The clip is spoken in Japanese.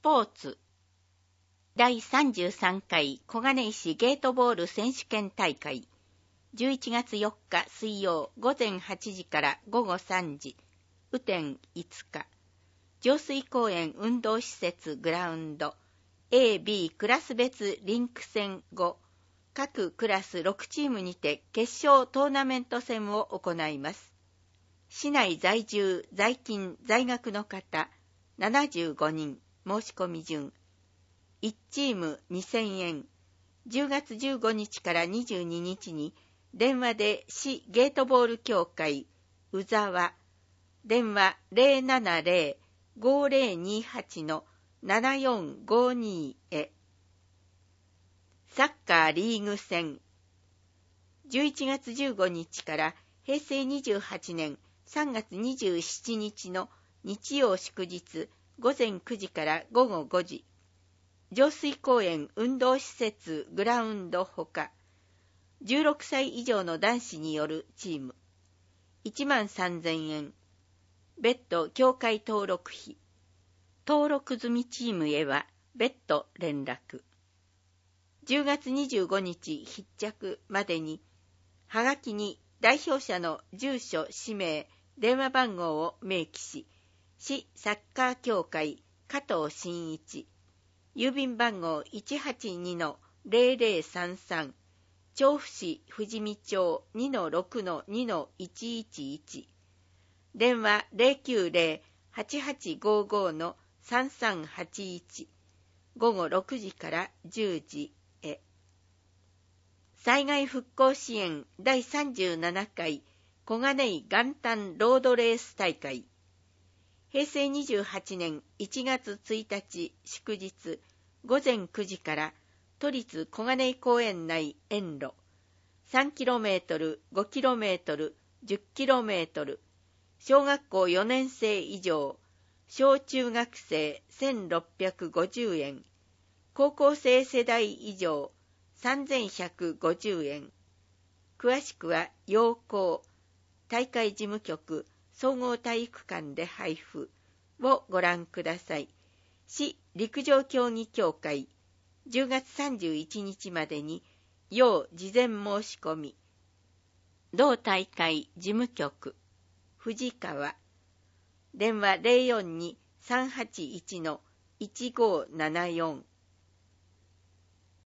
ポーツ第33回小金井市ゲートボール選手権大会11月4日水曜午前8時から午後3時雨天5日上水公園運動施設グラウンド A、B クラス別リンク戦後各クラス6チームにて決勝トーナメント戦を行います。市内在住在勤在学の方75人申し込み順1チーム2000円10月15日から22日に電話で市ゲートボール協会宇沢電話 070-5028-7452 へサッカーリーグ戦11月15日から平成28年3月27日の日曜祝日午前9時から午後5時上水公園運動施設グラウンドほか16歳以上の男子によるチーム13,000円別途協会登録費登録済みチームへは別途連絡10月25日必着までにはがきに代表者の住所氏名電話番号を明記し市サッカー協会加藤真一郵便番号 182-0033 調布市富士見町 2-6-2-111 電話 090-8855-3381 午後6時から10時へ災害復興支援第37回小金井元旦ロードレース大会平成28年1月1日祝日午前9時から都立小金井公園内沿路 3km、5km、10km 小学校4年生以上小中学生1650円高校生世代以上3150円詳しくは陽光大会事務局総合体育館で配布をご覧ください。市陸上競技協会10月31日までに要事前申し込み同大会事務局藤川電話 042-381-1574